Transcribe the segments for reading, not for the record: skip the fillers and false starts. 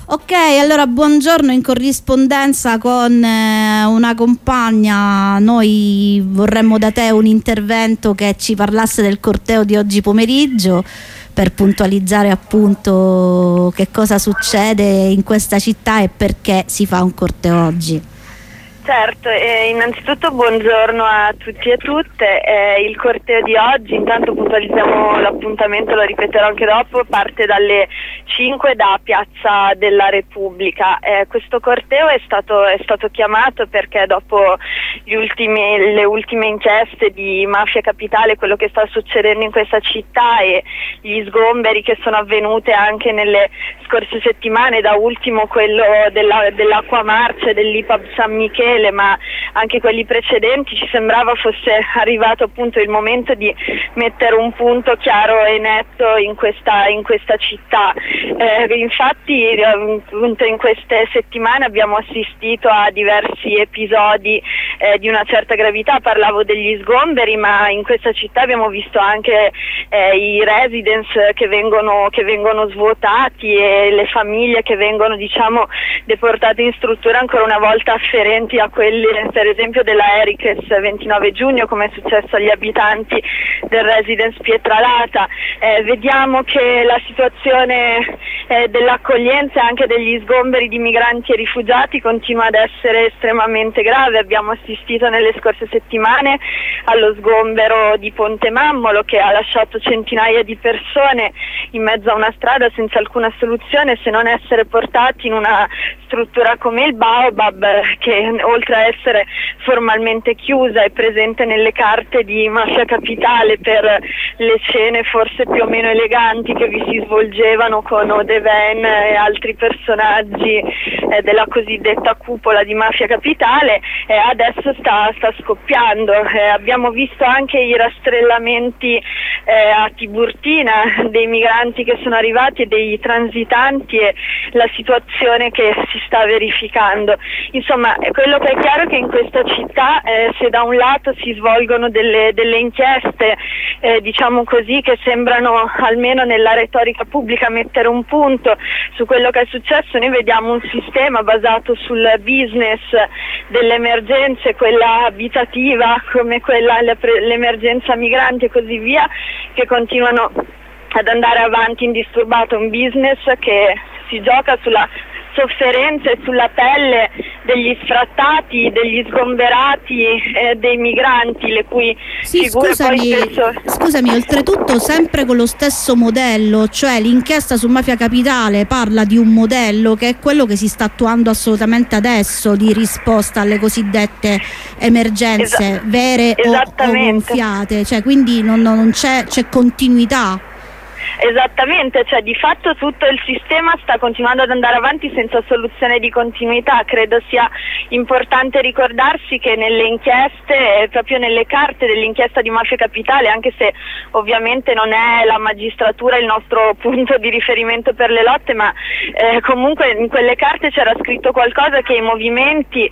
Ok, allora buongiorno. In corrispondenza con una compagna, noi vorremmo da te un intervento che ci parlasse del corteo di oggi pomeriggio, per puntualizzare appunto che cosa succede in questa città e perché si fa un corteo oggi. Certo, innanzitutto buongiorno a tutti e tutte. Il corteo di oggi, intanto puntualizziamo l'appuntamento, lo ripeterò anche dopo, parte dalle 5 da Piazza della Repubblica. Questo corteo è stato chiamato perché dopo le ultime inchieste di Mafia Capitale, quello che sta succedendo in questa città e gli sgomberi che sono avvenute anche nelle scorse settimane, da ultimo quello dell'Acqua Marcia e dell'IPAB San Michele, ma anche quelli precedenti, ci sembrava fosse arrivato appunto il momento di mettere un punto chiaro e netto in questa città. Infatti appunto in queste settimane abbiamo assistito a diversi episodi di una certa gravità. Parlavo degli sgomberi, ma in questa città abbiamo visto anche i residence che vengono svuotati e le famiglie che vengono, diciamo, deportate in strutture ancora una volta afferenti a quelli per esempio della Erikes 29 giugno, come è successo agli abitanti del residence Pietralata. Vediamo che la situazione dell'accoglienza e anche degli sgomberi di migranti e rifugiati continua ad essere estremamente grave. Abbiamo assistito nelle scorse settimane allo sgombero di Ponte Mammolo, che ha lasciato centinaia di persone in mezzo a una strada senza alcuna soluzione se non essere portati in una struttura come il Baobab, che oltre a essere formalmente chiusa è presente nelle carte di Mafia Capitale per le scene forse più o meno eleganti che vi si svolgevano con Odeven e altri personaggi della cosiddetta cupola di Mafia Capitale. Adesso sta scoppiando. Abbiamo visto anche i rastrellamenti a Tiburtina dei migranti che sono arrivati e dei transitanti e la situazione che si sta verificando. Insomma, quello che è chiaro è che in questa città, se da un lato si svolgono delle inchieste, diciamo così, che sembrano almeno nella retorica pubblica mettere un punto su quello che è successo, noi vediamo un sistema basato sul business delle emergenze, quella abitativa come quella, l'emergenza migranti e così via, che continuano ad andare avanti indisturbato, un business che si gioca sulla sofferenza e sulla pelle degli sfrattati, degli sgomberati e dei migranti, le cui figure poi spesso... Scusami, oltretutto sempre con lo stesso modello, cioè l'inchiesta su Mafia Capitale parla di un modello che è quello che si sta attuando assolutamente adesso, di risposta alle cosiddette emergenze vere o gonfiate, cioè quindi non c'è continuità. Esattamente, cioè di fatto tutto il sistema sta continuando ad andare avanti senza soluzione di continuità. Credo sia importante ricordarsi che nelle inchieste, proprio nelle carte dell'inchiesta di Mafia Capitale, anche se ovviamente non è la magistratura il nostro punto di riferimento per le lotte, ma comunque in quelle carte c'era scritto qualcosa che i movimenti,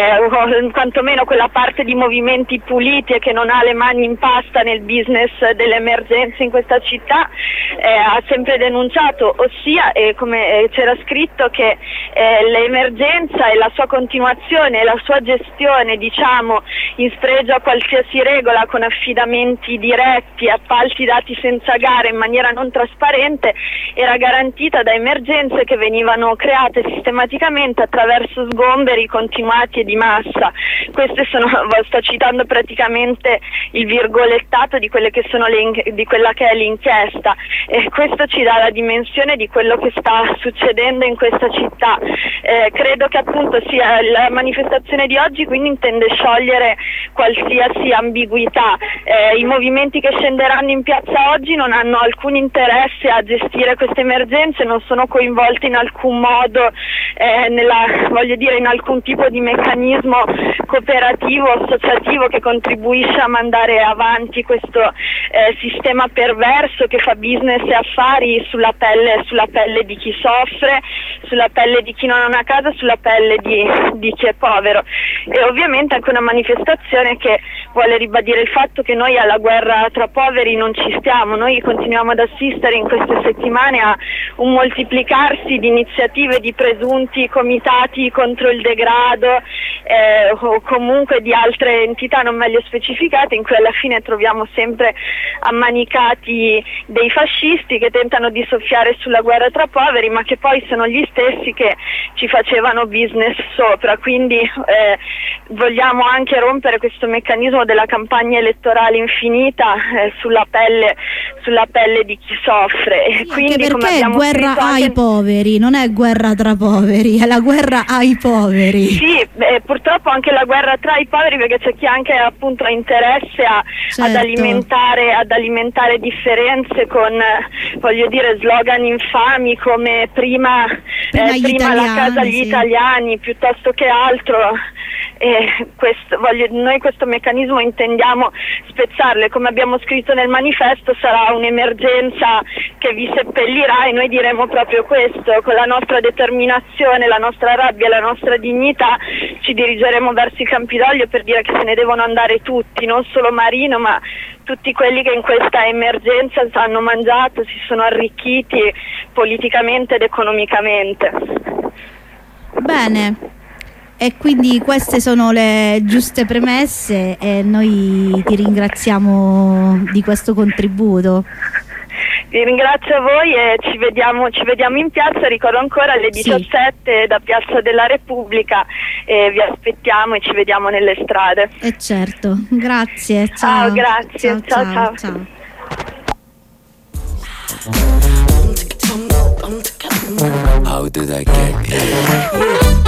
o quantomeno quella parte di movimenti puliti e che non ha le mani in pasta nel business delle emergenze in questa città, ha sempre denunciato, ossia come c'era scritto che l'emergenza e la sua continuazione e la sua gestione, diciamo, in spregio a qualsiasi regola, con affidamenti diretti, appalti dati senza gare in maniera non trasparente, era garantita da emergenze che venivano create sistematicamente attraverso sgomberi continuati e di massa. Queste sto citando praticamente il virgolettato di quelle che sono di quella che è l'inchiesta. E questo ci dà la dimensione di quello che sta succedendo in questa città. Credo che appunto sia la manifestazione di oggi, quindi intende sciogliere qualsiasi ambiguità. I movimenti che scenderanno in piazza oggi non hanno alcun interesse a gestire queste emergenze, non sono coinvolti in alcun modo in alcun tipo di meccanismo cooperativo, associativo che contribuisce a mandare avanti questo sistema perverso che fa business business e affari sulla pelle di chi soffre, sulla pelle di chi non ha una casa, sulla pelle di chi è povero. E ovviamente anche una manifestazione che vuole ribadire il fatto che noi alla guerra tra poveri non ci stiamo. Noi continuiamo ad assistere in queste settimane a un moltiplicarsi di iniziative di presunti comitati contro il degrado o comunque di altre entità non meglio specificate, in cui alla fine troviamo sempre ammanicati dei fascisti che tentano di soffiare sulla guerra tra poveri, ma che poi sono gli stessi che ci facevano business sopra. Quindi vogliamo anche rompere questo meccanismo della campagna elettorale infinita sulla pelle di chi soffre. Sì, quindi, anche come perché è abbiamo guerra scritto ai poveri, non è guerra tra poveri, è la guerra ai poveri. Sì, purtroppo anche la guerra tra i poveri, perché c'è chi anche appunto ha interesse ad alimentare differenze con, voglio dire, slogan infami come prima la casa agli italiani piuttosto che altro. Noi questo meccanismo intendiamo spezzarlo, e come abbiamo scritto nel manifesto sarà un'emergenza che vi seppellirà, e noi diremo proprio questo: con la nostra determinazione, la nostra rabbia, la nostra dignità ci dirigeremo verso i campi d'olio per dire che se ne devono andare tutti, non solo Marino ma tutti quelli che in questa emergenza hanno mangiato, si sono arricchiti politicamente ed economicamente. Bene. E quindi queste sono le giuste premesse e noi ti ringraziamo di questo contributo. Vi ringrazio a voi e ci vediamo in piazza, ricordo ancora alle 17 da Piazza della Repubblica, e vi aspettiamo e ci vediamo nelle strade. Certo, grazie. Ciao. Grazie. Ciao. How did I get here?